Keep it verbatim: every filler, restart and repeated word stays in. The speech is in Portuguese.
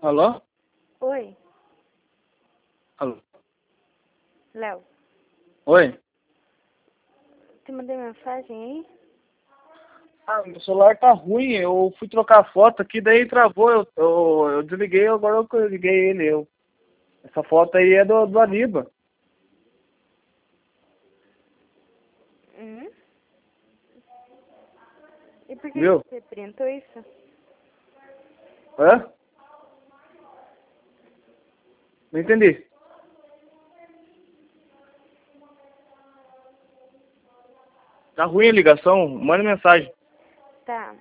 Alô? Oi, Alô? Léo. Oi? Te mandei mensagem aí? Ah, meu celular tá ruim, eu fui trocar foto aqui, daí travou, eu, eu, eu desliguei, agora eu liguei ele. Eu. Essa foto aí é do, do Aníbal, Hum? E por que viu? você printou isso? Hã? Não entendi. Tá ruim a ligação, manda mensagem. Tá.